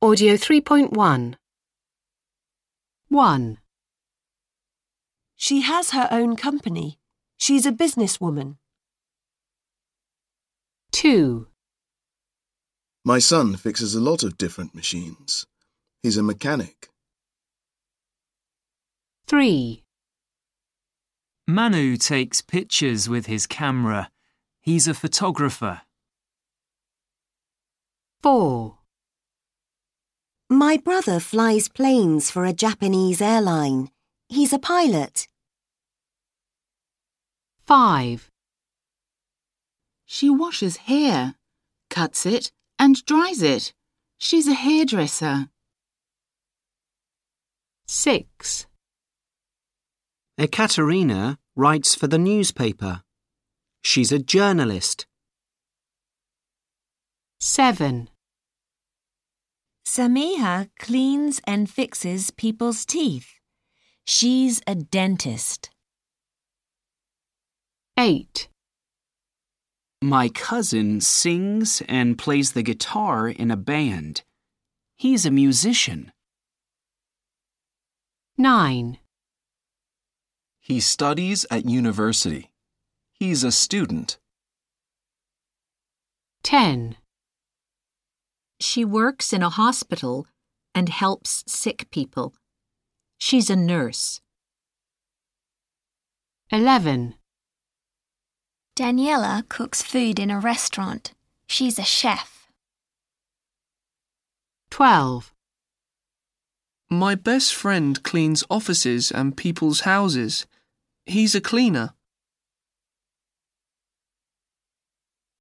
Audio 3.1. 1. She has her own company. She's a businesswoman. 2. My son fixes a lot of different machines. He's a mechanic. 3. Manu takes pictures with his camera. He's a photographer. 4. My brother flies planes for a Japanese airline. He's a pilot. 5. She washes hair, cuts it and dries it. She's a hairdresser. 6. Ekaterina writes for the newspaper. She's a journalist. 7. Samiha cleans and fixes people's teeth. She's a dentist. 8. My cousin sings and plays the guitar in a band. He's a musician. 9. He studies at university. He's a student. 10. She works in a hospital and helps sick people. She's a nurse. 11. Daniela cooks food in a restaurant. She's a chef. 12. My best friend cleans offices and people's houses. He's a cleaner.